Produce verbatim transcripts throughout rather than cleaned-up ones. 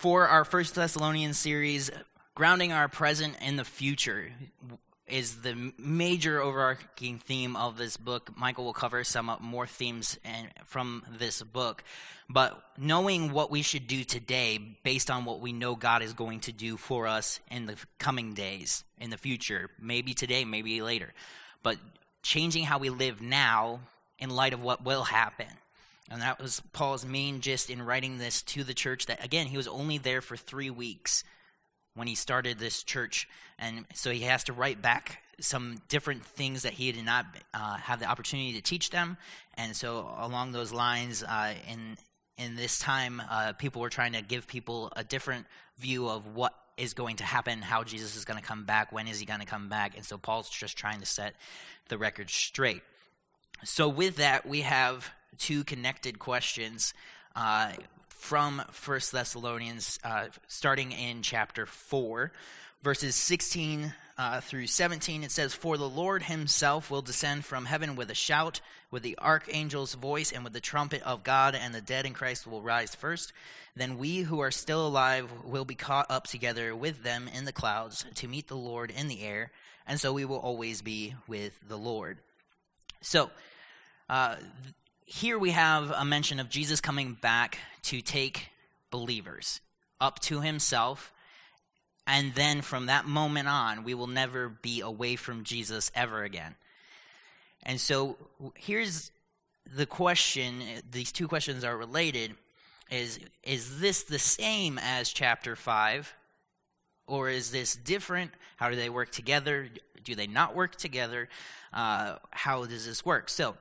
for our First Thessalonians series, grounding our present in the future is the major overarching theme of this book. Michael will cover some more themes from this book. But knowing what we should do today based on what we know God is going to do for us in the coming days, in the future, maybe today, maybe later. But changing how we live now in light of what will happen. And that was Paul's main gist in writing this to the church, that, again, he was only there for three weeks when he started this church. And so he has to write back some different things that he did not uh, have the opportunity to teach them. And so along those lines, uh, in in this time, uh, people were trying to give people a different view of what is going to happen, how Jesus is going to come back, when is he going to come back. And so Paul's just trying to set the record straight. So with that, we have two connected questions uh, from First Thessalonians, uh, starting in chapter four, verses sixteen uh, through seventeen. It says, "For the Lord himself will descend from heaven with a shout, with the archangel's voice, and with the trumpet of God, and the dead in Christ will rise first. Then we who are still alive will be caught up together with them in the clouds to meet the Lord in the air, and so we will always be with the Lord." So, uh, here we have a mention of Jesus coming back to take believers up to himself, and then from that moment on, we will never be away from Jesus ever again. And so here's the question, these two questions are related, is, is this the same as chapter five, or is this different? How do they work together? Do they not work together? Uh, how does this work? So,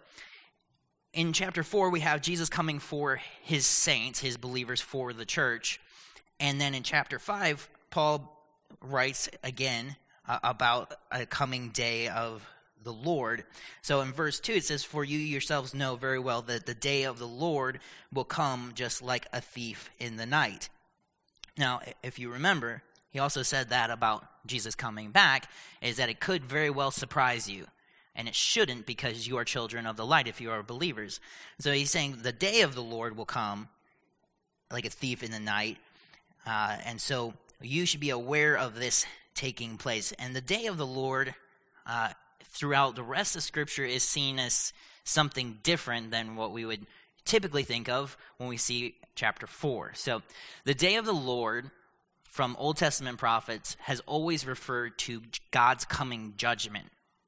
in chapter four, we have Jesus coming for his saints, his believers, for the church. And then in chapter five, Paul writes again uh, about a coming day of the Lord. So in verse two, it says, "For you yourselves know very well that the day of the Lord will come just like a thief in the night." Now, if you remember, he also said that about Jesus coming back, is that it could very well surprise you. And it shouldn't, because you are children of the light if you are believers. So he's saying the day of the Lord will come like a thief in the night. Uh, and so you should be aware of this taking place. And the day of the Lord uh, throughout the rest of Scripture is seen as something different than what we would typically think of when we see chapter four. So the day of the Lord from Old Testament prophets has always referred to God's coming judgment.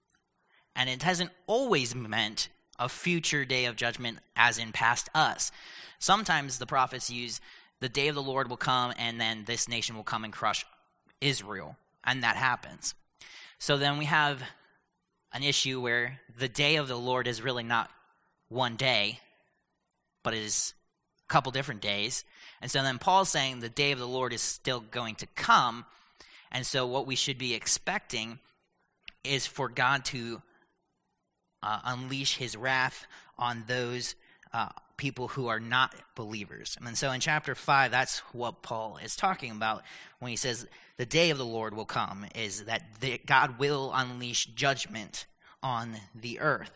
And it hasn't always meant a future day of judgment as in past us. Sometimes the prophets use the day of the Lord will come and then this nation will come and crush Israel. And that happens. So then we have an issue where the day of the Lord is really not one day, but is a couple different days. And so then Paul's saying the day of the Lord is still going to come. And so what we should be expecting is for God to Uh, unleash his wrath on those uh, people who are not believers. And so in chapter five, that's what Paul is talking about when he says the day of the Lord will come, is that the, God will unleash judgment on the earth.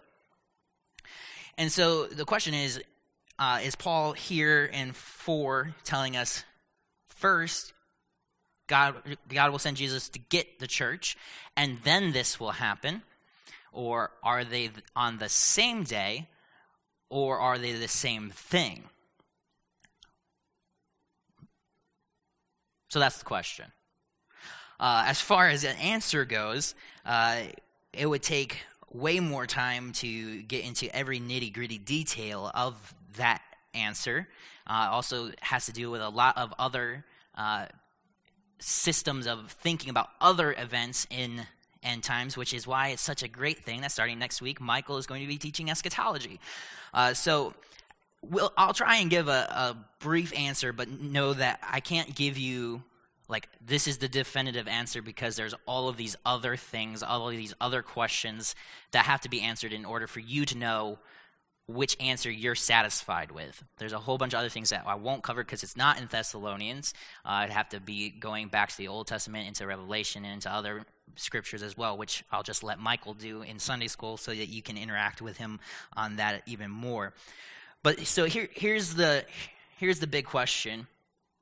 And so the question is, uh, is Paul here in four telling us first, God, God will send Jesus to get the church, and then this will happen? Or are they on the same day, or are they the same thing? So that's the question. Uh, as far as an answer goes, uh, it would take way more time to get into every nitty-gritty detail of that answer. Uh, also has to do with a lot of other uh, systems of thinking about other events in end times, which is why it's such a great thing that starting next week, Michael is going to be teaching eschatology. Uh, so we'll, I'll try and give a, a brief answer, but know that I can't give you, like, this is the definitive answer, because there's all of these other things, all of these other questions that have to be answered in order for you to know which answer you're satisfied with. There's a whole bunch of other things that I won't cover because it's not in Thessalonians. Uh, I'd have to be going back to the Old Testament, into Revelation, and into other scriptures as well, which I'll just let Michael do in Sunday school so that you can interact with him on that even more. But so here, here's the here's the big question.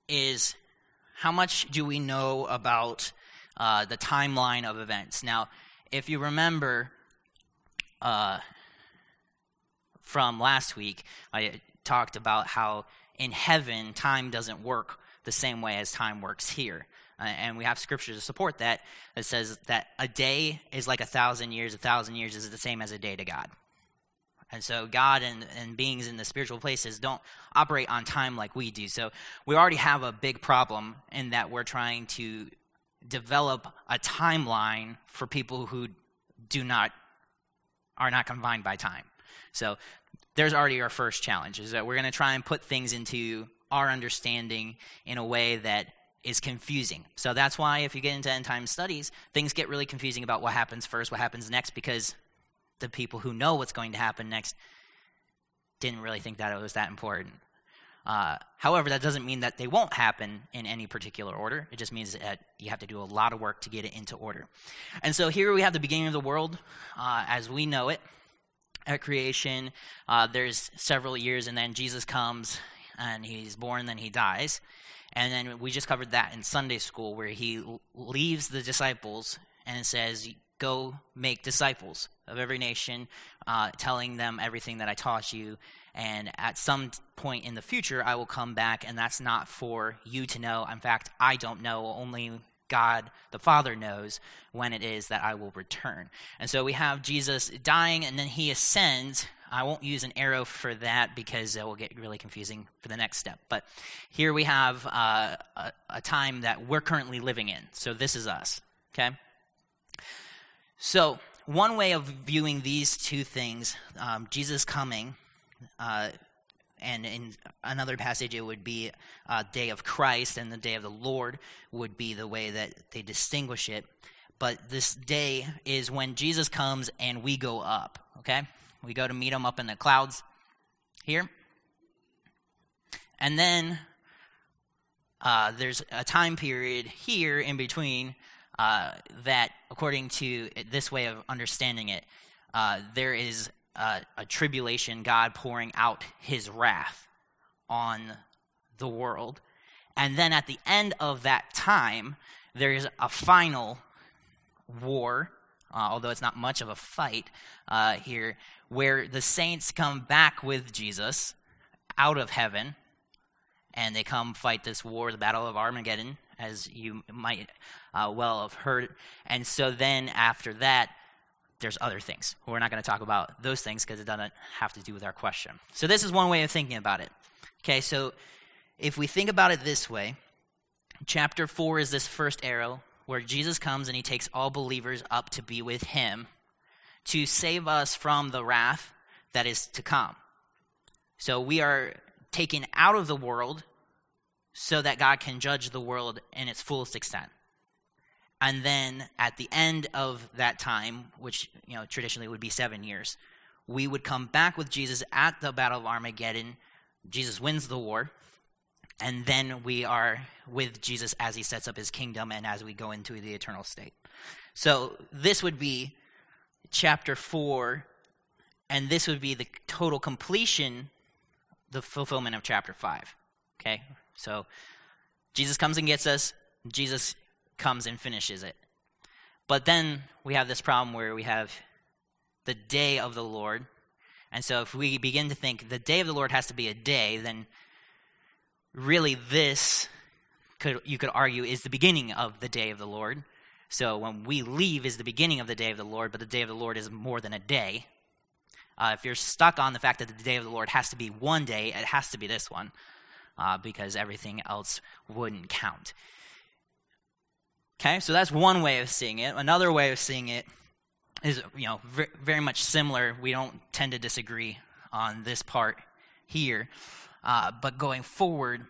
is how much do we know about uh, the timeline of events? Now, if you remember uh, from last week, I talked about how in heaven, time doesn't work the same way as time works here. Uh, and we have scripture to support that. That says that a day is like a thousand years. A thousand years is the same as a day to God. And so God and, and beings in the spiritual places don't operate on time like we do. So we already have a big problem in that we're trying to develop a timeline for people who do not, are not confined by time. So there's already our first challenge, is that we're going to try and put things into our understanding in a way that is confusing. So that's why if you get into end time studies, things get really confusing about what happens first, what happens next, because the people who know what's going to happen next didn't really think that it was that important. Uh, however, that doesn't mean that they won't happen in any particular order. It just means that you have to do a lot of work to get it into order. And so here we have the beginning of the world uh, as we know it. At creation, uh, there's several years, and then Jesus comes, and he's born, then he dies. And then we just covered that in Sunday school, where he l- leaves the disciples and says, go make disciples of every nation, uh, telling them everything that I taught you. And at some point in the future, I will come back, and that's not for you to know. In fact, I don't know. Only God, the Father, knows when it is that I will return. And so we have Jesus dying, and then he ascends. I won't use an arrow for that because it will get really confusing for the next step. But here we have uh, a, a time that we're currently living in. So this is us, okay? So one way of viewing these two things, um, Jesus coming, uh, and in another passage it would be a day of Christ, and the day of the Lord would be the way that they distinguish it. But this day is when Jesus comes and we go up, okay? We go to meet him up in the clouds here. And then uh, there's a time period here in between uh, that, according to this way of understanding it, uh, there is a, a tribulation, God pouring out his wrath on the world. And then at the end of that time, there is a final war, uh, although it's not much of a fight uh, here, where the saints come back with Jesus out of heaven, and they come fight this war, the Battle of Armageddon, as you might uh, well have heard. And so then after that, there's other things. We're not going to talk about those things because it doesn't have to do with our question. So this is one way of thinking about it. Okay, so if we think about it this way, chapter four is this first arrow where Jesus comes and he takes all believers up to be with him to save us from the wrath that is to come. So we are taken out of the world so that God can judge the world in its fullest extent. And then at the end of that time, which you know traditionally would be seven years, we would come back with Jesus at the Battle of Armageddon. Jesus wins the war, and then we are with Jesus as he sets up his kingdom and as we go into the eternal state. So this would be chapter four, and this would be the total completion, the fulfillment of chapter five. Okay? So Jesus comes and gets us. Jesus comes and finishes it. But then we have this problem where we have the day of the Lord. And so if we begin to think the day of the Lord has to be a day, then really this, could you could argue, is the beginning of the day of the Lord. So when we leave is the beginning of the day of the Lord, but the day of the Lord is more than a day. Uh, if you're stuck on the fact that the day of the Lord has to be one day, it has to be this one, uh, because everything else wouldn't count. Okay, so that's one way of seeing it. Another way of seeing it is, you know, very, very much similar. We don't tend to disagree on this part here. Uh, but going forward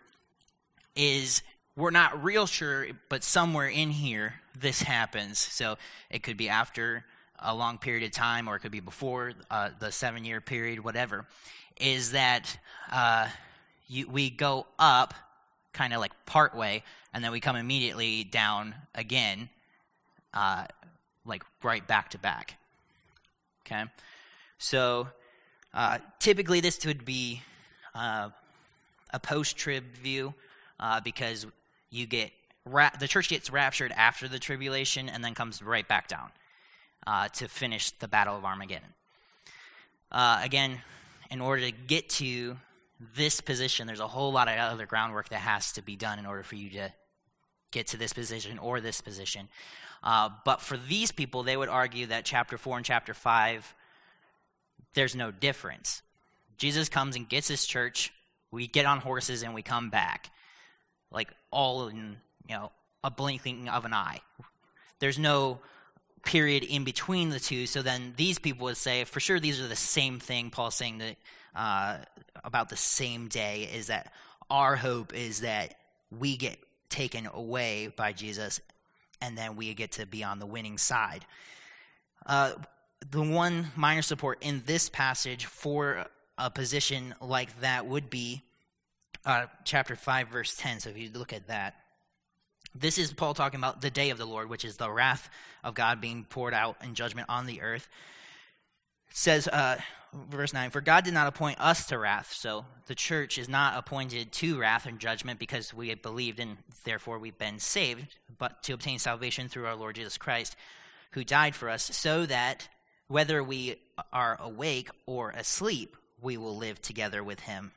is we're not real sure, but somewhere in here this happens. So it could be after a long period of time, or it could be before uh, the seven-year period, whatever, is that uh, you, we go up kind of like part way, and then we come immediately down again, uh, like right back to back. Okay? So uh, typically this would be uh, a post-trib view. uh, because you get ra- the church gets raptured after the tribulation and then comes right back down uh, to finish the Battle of Armageddon. Uh, again, in order to get to this position, there's a whole lot of other groundwork that has to be done in order for you to get to this position or this position. Uh, but for these people, they would argue that chapter four and chapter five, there's no difference. Jesus comes and gets his church. We get on horses and we come back, like all in, you know, a blinking of an eye. There's no period in between the two. So then these people would say, for sure, these are the same thing. Paul's saying that uh, about the same day is that our hope is that we get taken away by Jesus, and then we get to be on the winning side. Uh, the one minor support in this passage for a position like that would be uh, chapter five, verse ten. So if you look at that, this is Paul talking about the day of the Lord, which is the wrath of God being poured out in judgment on the earth. It says, uh, verse nine, for God did not appoint us to wrath. So the church is not appointed to wrath and judgment because we have believed and therefore we've been saved, but to obtain salvation through our Lord Jesus Christ, who died for us, so that whether we are awake or asleep, we will live together with him.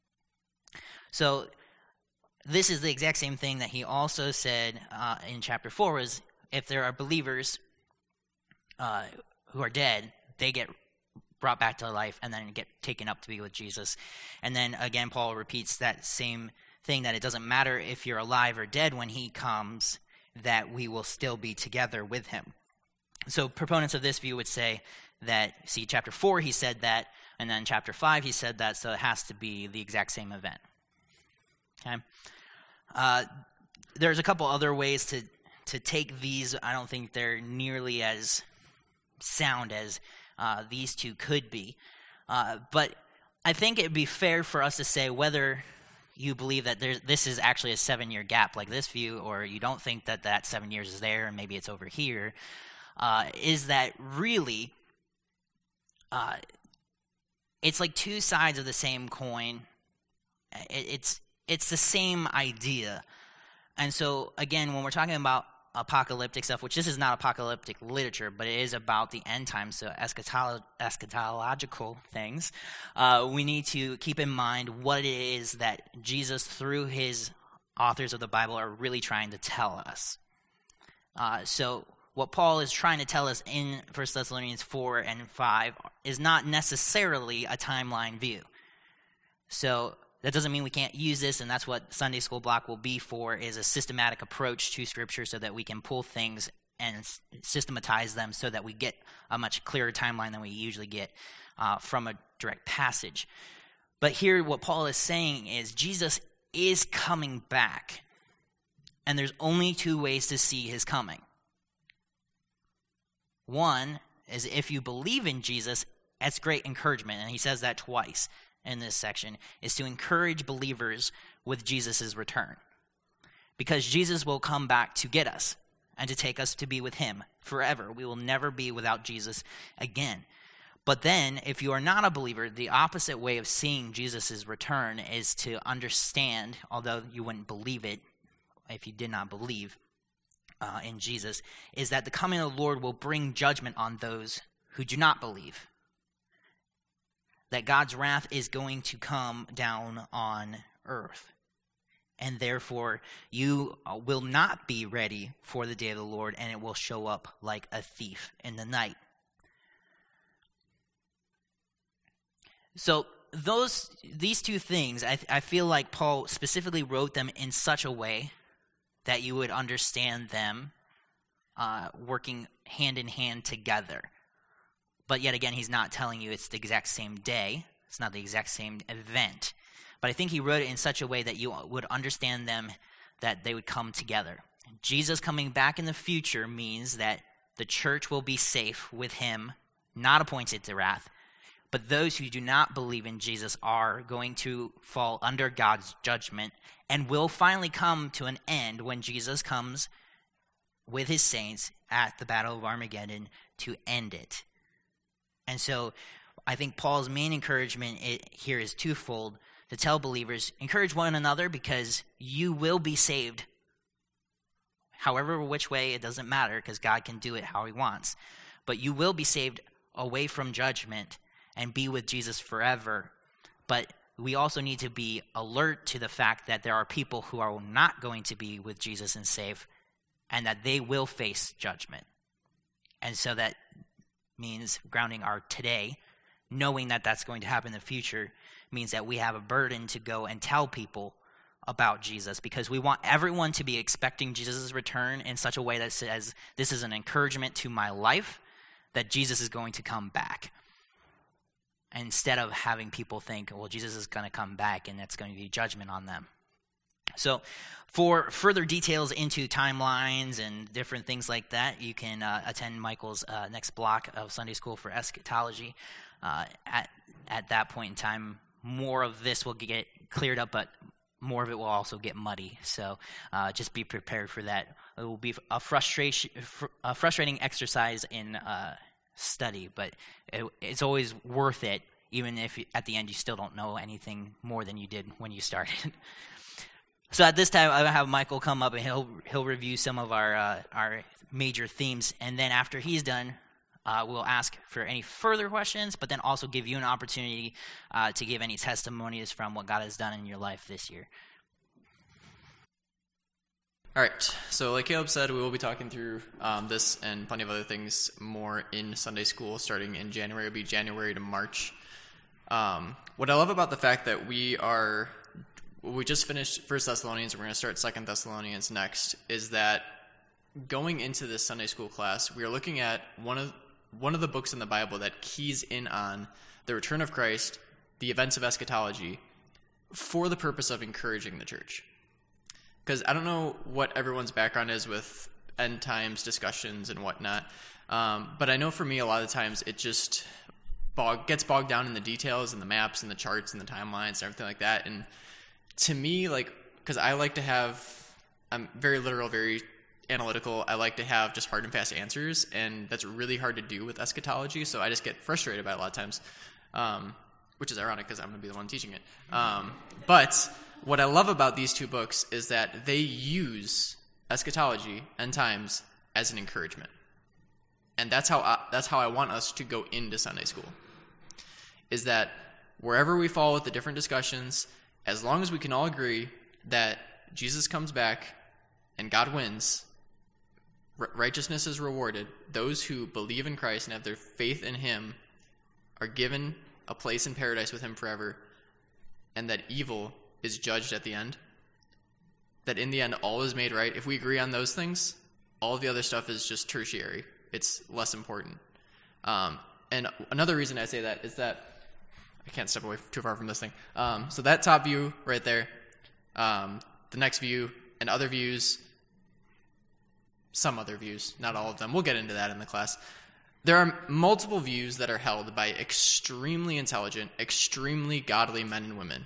So this is the exact same thing that he also said uh, in chapter four, was if there are believers uh, who are dead, they get brought back to life and then get taken up to be with Jesus. And then again, Paul repeats that same thing, that it doesn't matter if you're alive or dead when he comes, that we will still be together with him. So proponents of this view would say that, see, chapter four, he said that, and then chapter five, he said that, so it has to be the exact same event. Okay? Uh, there's a couple other ways to, to take these. I don't think they're nearly as sound as uh, these two could be. Uh, but I think it would be fair for us to say whether you believe that there's, this is actually a seven-year gap like this view, or you don't think that that seven years is there and maybe it's over here, uh, is that really uh, it's like two sides of the same coin. It, it's it's the same idea. And so, again, when we're talking about apocalyptic stuff, which this is not apocalyptic literature, but it is about the end times, so eschatolo- eschatological things, uh, we need to keep in mind what it is that Jesus, through his authors of the Bible, are really trying to tell us. Uh, so what Paul is trying to tell us in First Thessalonians four and five is not necessarily a timeline view. So that doesn't mean we can't use this, and that's what Sunday School Block will be for, is a systematic approach to Scripture so that we can pull things and s- systematize them so that we get a much clearer timeline than we usually get uh, from a direct passage. But here what Paul is saying is Jesus is coming back, and there's only two ways to see his coming. One is if you believe in Jesus, that's great encouragement, and he says that twice in this section, is to encourage believers with Jesus' return. Because Jesus will come back to get us and to take us to be with him forever. We will never be without Jesus again. But then, if you are not a believer, the opposite way of seeing Jesus' return is to understand, although you wouldn't believe it if you did not believe uh, in Jesus, is that the coming of the Lord will bring judgment on those who do not believe. That God's wrath is going to come down on earth. And therefore, you will not be ready for the day of the Lord, and it will show up like a thief in the night. So those these two things, I, I feel like Paul specifically wrote them in such a way that you would understand them uh, working hand in hand together. But yet again, he's not telling you it's the exact same day. It's not the exact same event. But I think he wrote it in such a way that you would understand them, that they would come together. Jesus coming back in the future means that the church will be safe with him, not appointed to wrath. But those who do not believe in Jesus are going to fall under God's judgment and will finally come to an end when Jesus comes with his saints at the Battle of Armageddon to end it. And so I think Paul's main encouragement here is twofold, to tell believers, encourage one another because you will be saved. However, which way, it doesn't matter because God can do it how he wants. But you will be saved away from judgment and be with Jesus forever. But we also need to be alert to the fact that there are people who are not going to be with Jesus and saved, and that they will face judgment. And so that means grounding our today, knowing that that's going to happen in the future, means that we have a burden to go and tell people about Jesus, because we want everyone to be expecting Jesus' return in such a way that says, this is an encouragement to my life, that Jesus is going to come back. Instead of having people think, well, Jesus is going to come back and that's going to be judgment on them. So for further details into timelines and different things like that, you can uh, attend Michael's uh, next block of Sunday School for Eschatology. Uh, at, at that point in time, more of this will get cleared up, but more of it will also get muddy. So uh, just be prepared for that. It will be a frustration, fr- a frustrating exercise in uh, study, but it, it's always worth it, even if at the end you still don't know anything more than you did when you started. So at this time, I'll have Michael come up and he'll he'll review some of our uh, our major themes, and then after he's done, uh, we'll ask for any further questions, but then also give you an opportunity uh, to give any testimonies from what God has done in your life this year. All right, so like Caleb said, we will be talking through um, this and plenty of other things more in Sunday School starting in January. It'll be January to March. Um, what I love about the fact that we are, we just finished First Thessalonians, and we're going to start Second Thessalonians next, is that going into this Sunday School class, we are looking at one of one of the books in the Bible that keys in on the return of Christ, the events of eschatology, for the purpose of encouraging the church. Because I don't know what everyone's background is with end times discussions and whatnot, um, but I know for me a lot of the times it just bog, gets bogged down in the details and the maps and the charts and the timelines and everything like that. And to me, like, because I like to have, I'm very literal, very analytical. I like to have just hard and fast answers, and that's really hard to do with eschatology. So I just get frustrated by it a lot of times, um, which is ironic because I'm going to be the one teaching it. Um, but what I love about these two books is that they use eschatology, end times, as an encouragement. And that's how I, that's how I want us to go into Sunday School, is that wherever we fall with the different discussions, as long as we can all agree that Jesus comes back and God wins, r- righteousness is rewarded, those who believe in Christ and have their faith in him are given a place in paradise with him forever, and that evil is judged at the end, that in the end all is made right. If we agree on those things, all of the other stuff is just tertiary. It's less important. Um, and another reason I say that is that I can't step away too far from this thing. Um, so that top view right there, um, the next view, and other views, some other views, not all of them. We'll get into that in the class. There are multiple views that are held by extremely intelligent, extremely godly men and women.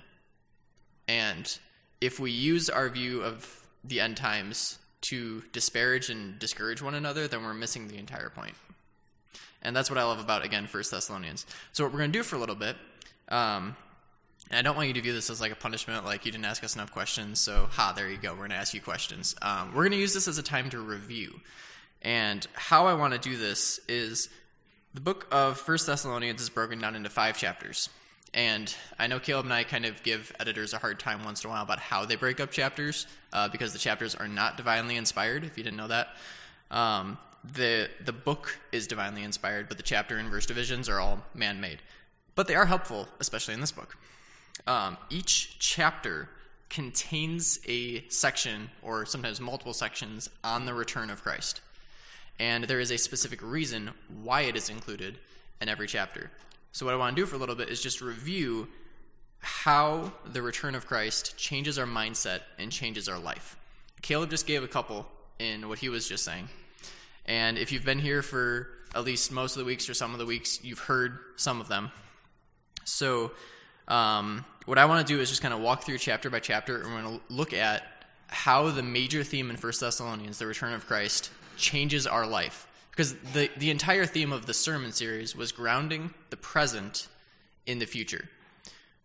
And if we use our view of the end times to disparage and discourage one another, then we're missing the entire point. And that's what I love about, again, First Thessalonians. So what we're going to do for a little bit, um, and I don't want you to view this as like a punishment, like you didn't ask us enough questions, so ha, there you go, we're going to ask you questions. Um, we're going to use this as a time to review. And how I want to do this is the book of First Thessalonians is broken down into five chapters. And I know Caleb and I kind of give editors a hard time once in a while about how they break up chapters, uh, because the chapters are not divinely inspired, if you didn't know that. Um, the the book is divinely inspired, but the chapter and verse divisions are all man-made. But they are helpful, especially in this book. Um, each chapter contains a section, or sometimes multiple sections, on the return of Christ. And there is a specific reason why it is included in every chapter. So what I want to do for a little bit is just review how the return of Christ changes our mindset and changes our life. Caleb just gave a couple in what he was just saying. And if you've been here for at least most of the weeks or some of the weeks, you've heard some of them. So um, what I want to do is just kind of walk through chapter by chapter, and we're going to look at how the major theme in First Thessalonians, the return of Christ, changes our life. Because the, the entire theme of the sermon series was grounding the present in the future.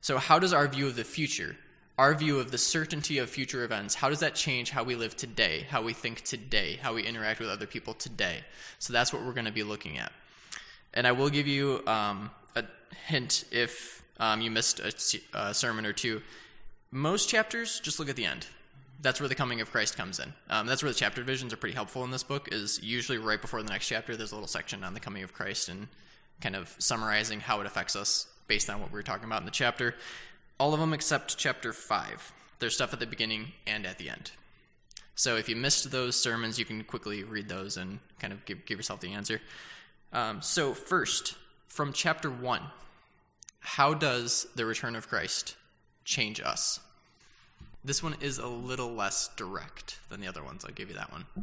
So how does our view of the future, our view of the certainty of future events, how does that change how we live today, how we think today, how we interact with other people today? So that's what we're going to be looking at. And I will give you um, a hint if um, you missed a, a sermon or two. Most chapters, just look at the end. That's where the coming of Christ comes in. Um, that's where the chapter divisions are pretty helpful in this book, is usually right before the next chapter, there's a little section on the coming of Christ and kind of summarizing how it affects us based on what we were talking about in the chapter. All of them except chapter five. There's stuff at the beginning and at the end. So if you missed those sermons, you can quickly read those and kind of give, give yourself the answer. Um, so first, from chapter one, how does the return of Christ change us? This one is a little less direct than the other ones. I'll give you that one.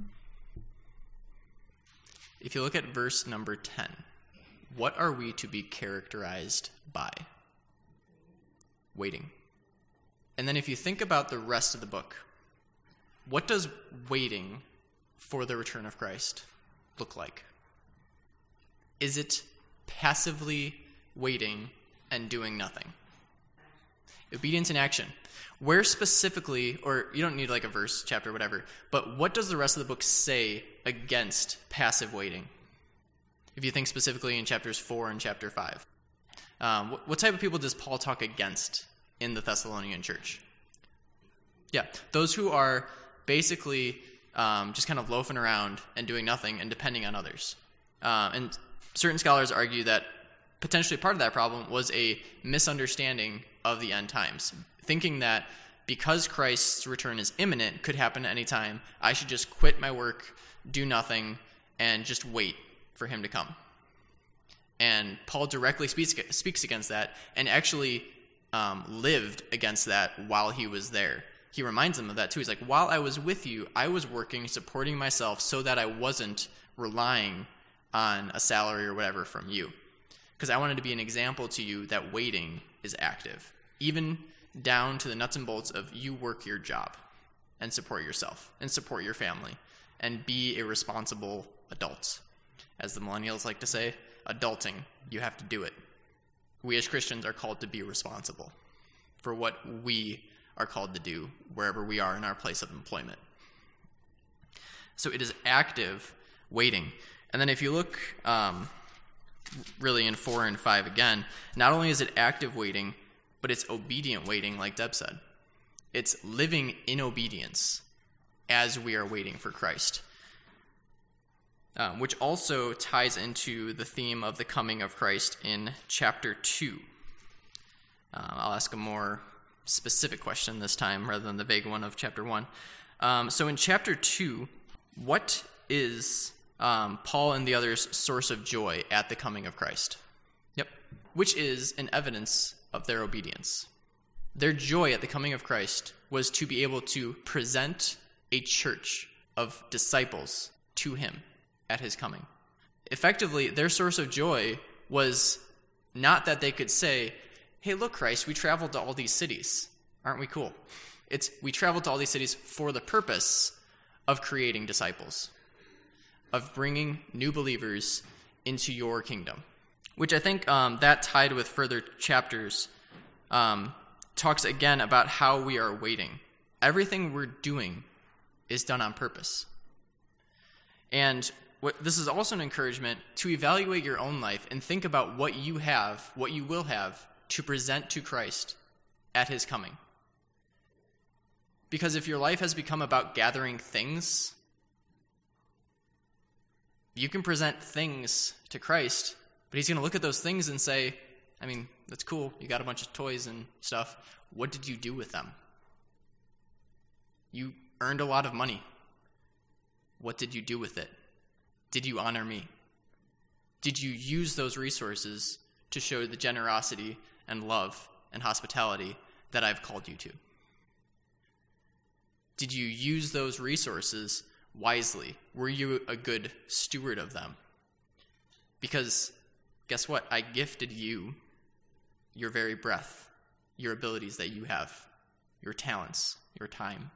If you look at verse number ten, what are we to be characterized by? Waiting. And then if you think about the rest of the book, what does waiting for the return of Christ look like? Is it passively waiting and doing nothing? Obedience in action. Where specifically, or you don't need like a verse, chapter, whatever, but what does the rest of the book say against passive waiting? If you think specifically in chapters four and chapter five. Um, what, what type of people does Paul talk against in the Thessalonian church? Yeah, those who are basically um, just kind of loafing around and doing nothing and depending on others. Uh, and certain scholars argue that potentially part of that problem was a misunderstanding of the end times, thinking that because Christ's return is imminent, could happen at any time, I should just quit my work, do nothing, and just wait for him to come. And Paul directly speaks, speaks against that and actually um, lived against that while he was there. He reminds them of that too. He's like, while I was with you, I was working, supporting myself so that I wasn't relying on a salary or whatever from you. Because I wanted to be an example to you that waiting is active. Even down to the nuts and bolts of you work your job and support yourself and support your family and be a responsible adult. As the millennials like to say, adulting, you have to do it. We as Christians are called to be responsible for what we are called to do wherever we are in our place of employment. So it is active waiting. And then if you look um, really in four and five again, not only is it active waiting, but it's obedient waiting, like Deb said. It's living in obedience as we are waiting for Christ, um, which also ties into the theme of the coming of Christ in chapter two. Uh, I'll ask a more specific question this time rather than the vague one of chapter one. Um, so in chapter two, what is um, Paul and the others' source of joy at the coming of Christ? Yep. Which is an evidence of their obedience. Their joy at the coming of Christ was to be able to present a church of disciples to him at his coming. Effectively, their source of joy was not that they could say, hey, look, Christ, we traveled to all these cities. Aren't we cool? It's we traveled to all these cities for the purpose of creating disciples, of bringing new believers into your kingdom. Which I think um, that tied with further chapters um, talks again about how we are waiting. Everything we're doing is done on purpose. And what, this is also an encouragement to evaluate your own life and think about what you have, what you will have to present to Christ at his coming. Because if your life has become about gathering things, you can present things to Christ, but he's going to look at those things and say, I mean, that's cool. You got a bunch of toys and stuff. What did you do with them? You earned a lot of money. What did you do with it? Did you honor me? Did you use those resources to show the generosity and love and hospitality that I've called you to? Did you use those resources wisely? Were you a good steward of them? Because guess what? I gifted you your very breath, your abilities that you have, your talents, your time.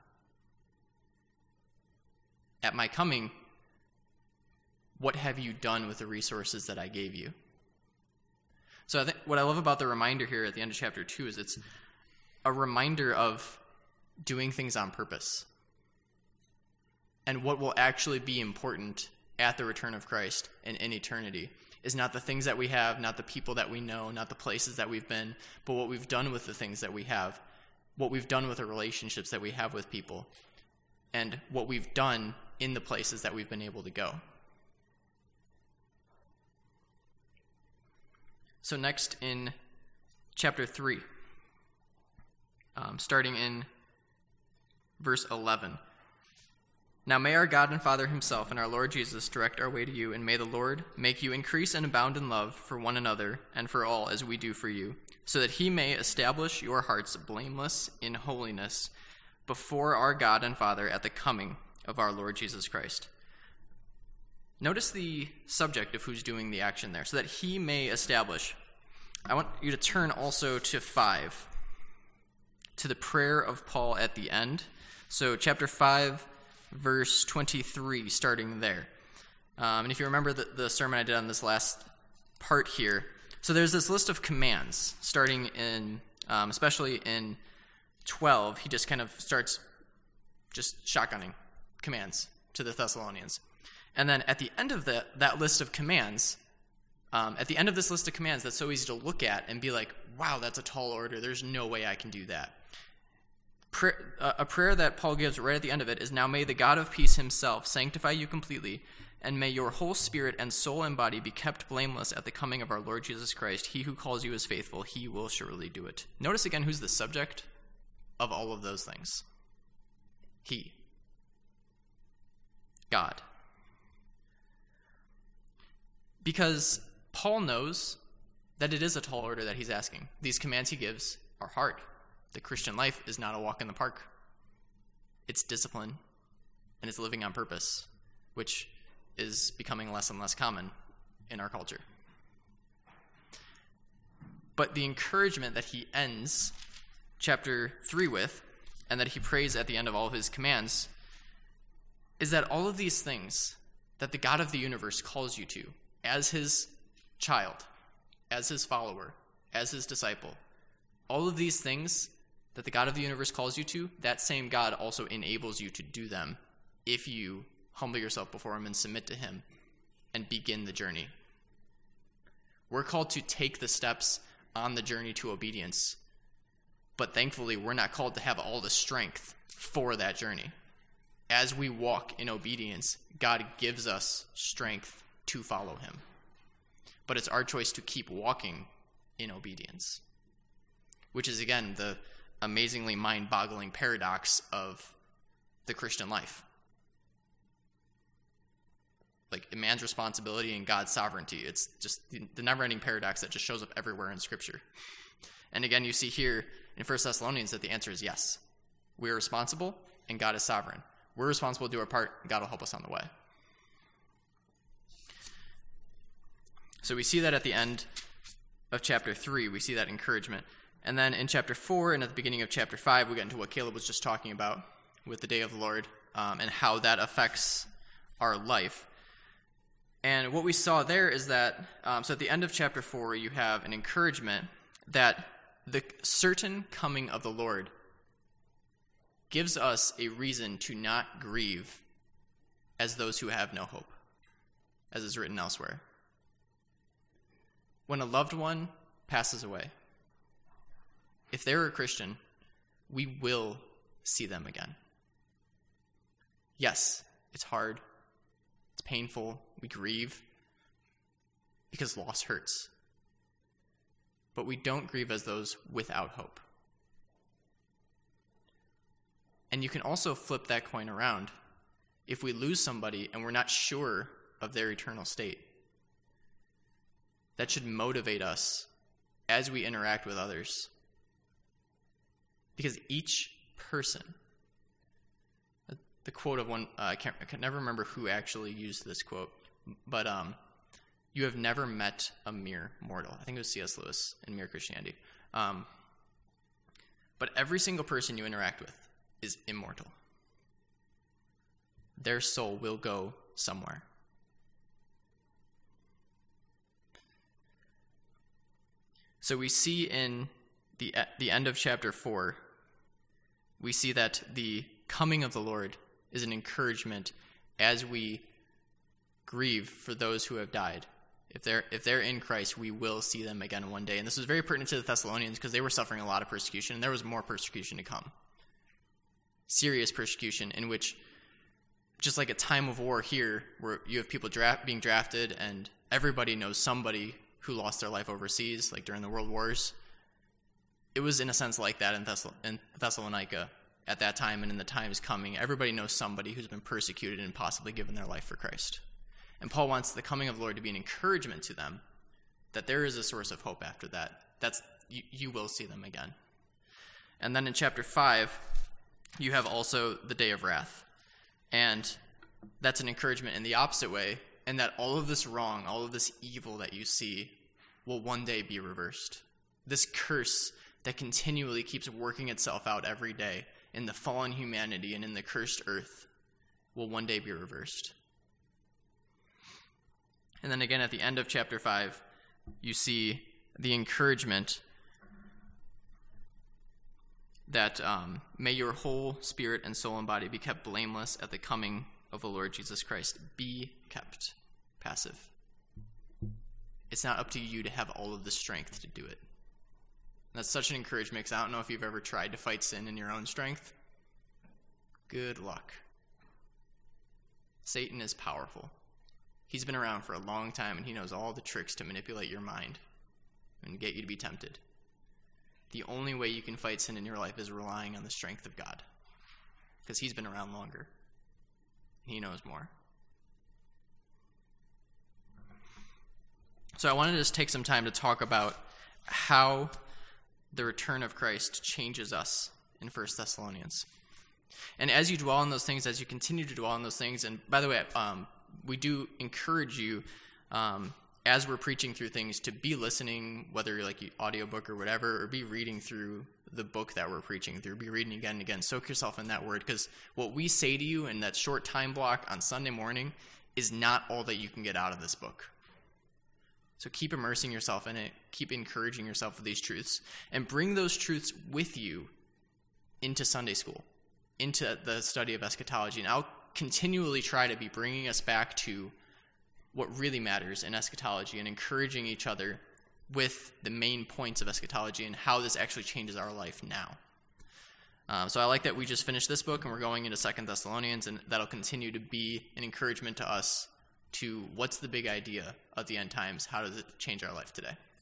At my coming, what have you done with the resources that I gave you? So I think what I love about the reminder here at the end of chapter two is it's a reminder of doing things on purpose and what will actually be important at the return of Christ and in eternity is not the things that we have, not the people that we know, not the places that we've been, but what we've done with the things that we have, what we've done with the relationships that we have with people, and what we've done in the places that we've been able to go. So next in chapter three, um, starting in verse eleven. Now may our God and Father himself and our Lord Jesus direct our way to you, and may the Lord make you increase and abound in love for one another and for all as we do for you, so that he may establish your hearts blameless in holiness before our God and Father at the coming of our Lord Jesus Christ. Notice the subject of who's doing the action there, so that he may establish. I want you to turn also to five, to the prayer of Paul at the end. So chapter five, verse twenty-three, starting there. Um, and if you remember the, the sermon I did on this last part here, so there's this list of commands, starting in, um, especially in twelve, he just kind of starts just shotgunning commands to the Thessalonians. And then at the end of the, that list of commands, um, at the end of this list of commands that's so easy to look at and be like, wow, that's a tall order, there's no way I can do that. Prayer, uh, a prayer that Paul gives right at the end of it is, now may the God of peace himself sanctify you completely, and may your whole spirit and soul and body be kept blameless at the coming of our Lord Jesus Christ. He who calls you is faithful, he will surely do it. Notice again who's the subject of all of those things. He. God. Because Paul knows that it is a tall order that he's asking. These commands he gives are hard. The Christian life is not a walk in the park. It's discipline, and it's living on purpose, which is becoming less and less common in our culture. But the encouragement that he ends chapter three with, and that he prays at the end of all of his commands, is that all of these things that the God of the universe calls you to, as his child, as his follower, as his disciple, all of these things that the God of the universe calls you to, that same God also enables you to do them if you humble yourself before him and submit to him and begin the journey. We're called to take the steps on the journey to obedience, but thankfully we're not called to have all the strength for that journey. As we walk in obedience, God gives us strength to follow him. But it's our choice to keep walking in obedience, which is, again, the amazingly mind-boggling paradox of the Christian life. Like, man's responsibility and God's sovereignty. It's just the never-ending paradox that just shows up everywhere in Scripture. And again, you see here in First Thessalonians that the answer is yes. We are responsible, and God is sovereign. We're responsible to do our part, and God will help us on the way. So we see that at the end of chapter three, we see that encouragement. And then in chapter four and at the beginning of chapter five, we get into what Caleb was just talking about with the day of the Lord, um, and how that affects our life. And what we saw there is that, um, so at the end of chapter four, you have an encouragement that the certain coming of the Lord gives us a reason to not grieve as those who have no hope, as is written elsewhere. When a loved one passes away, if they're a Christian, we will see them again. Yes, it's hard, it's painful, we grieve, because loss hurts. But we don't grieve as those without hope. And you can also flip that coin around. If we lose somebody and we're not sure of their eternal state, that should motivate us as we interact with others. Because each person, the quote of one, uh, I, can't, I can never remember who actually used this quote, but um, you have never met a mere mortal. I think it was C S Lewis in Mere Christianity. Um, but every single person you interact with is immortal. Their soul will go somewhere. So we see in the the end of chapter four, we see that the coming of the Lord is an encouragement as we grieve for those who have died. If they're if they're in Christ, we will see them again one day. And this was very pertinent to the Thessalonians because they were suffering a lot of persecution, and there was more persecution to come. Serious persecution in which, just like a time of war here, where you have people draft, being drafted and everybody knows somebody who lost their life overseas, like during the World Wars, it was in a sense like that in, Thessal- in Thessalonica at that time and in the times coming. Everybody knows somebody who's been persecuted and possibly given their life for Christ. And Paul wants the coming of the Lord to be an encouragement to them that there is a source of hope after that. That's you, you will see them again. And then in chapter five, you have also the day of wrath. And that's an encouragement in the opposite way, and that all of this wrong, all of this evil that you see will one day be reversed. This curse that continually keeps working itself out every day in the fallen humanity and in the cursed earth will one day be reversed. And then again at the end of chapter five, you see the encouragement that um, may your whole spirit and soul and body be kept blameless at the coming of the Lord Jesus Christ. Be kept passive. It's not up to you to have all of the strength to do it. And that's such an encouragement, because I don't know if you've ever tried to fight sin in your own strength. Good luck. Satan is powerful. He's been around for a long time, and he knows all the tricks to manipulate your mind and get you to be tempted. The only way you can fight sin in your life is relying on the strength of God, because he's been around longer. He knows more. So I wanted to just take some time to talk about how the return of Christ changes us in First Thessalonians. And as you dwell on those things, as you continue to dwell on those things, and by the way, um, we do encourage you, um, as we're preaching through things, to be listening, whether you're like audiobook or whatever, or be reading through the book that we're preaching through. Be reading again and again. Soak yourself in that word, because what we say to you in that short time block on Sunday morning is not all that you can get out of this book. So keep immersing yourself in it. Keep encouraging yourself with these truths. And bring those truths with you into Sunday school, into the study of eschatology. And I'll continually try to be bringing us back to what really matters in eschatology and encouraging each other with the main points of eschatology and how this actually changes our life now. Um, so I like that we just finished this book and we're going into Second Thessalonians, and that'll continue to be an encouragement to us to what's the big idea of the end times, how does it change our life today.